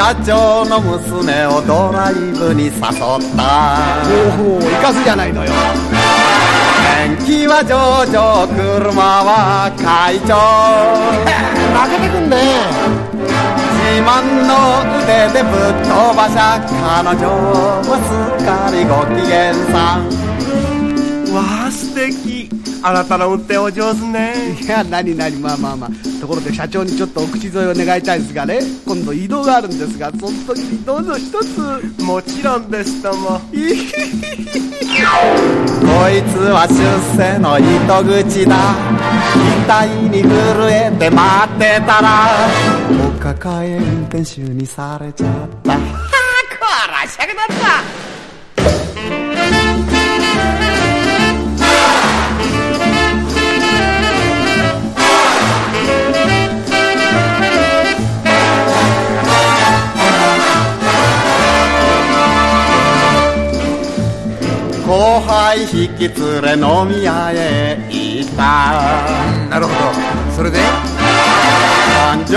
社長の娘をドライブに誘った。 おお、行かすじゃないのよ。 天気は上々、車は快調。 負けてくんね。 自慢の腕でぶっ飛ばしゃ、彼女はすっかりご機嫌さん。 わあ素敵。あなたの運転お上手ね。 いや、何まあところで社長にちょっとお口添えを願いたいんですがね、今度移動があるんですが、その時にどうぞ一つ。 もちろんですとも。 こいつは出世の糸口だ。額に震えて待ってたら、お抱え運転手にされちゃった。はあ、こらしゃくだった。後輩引き連れ飲み屋へ行った。 なるほど。それで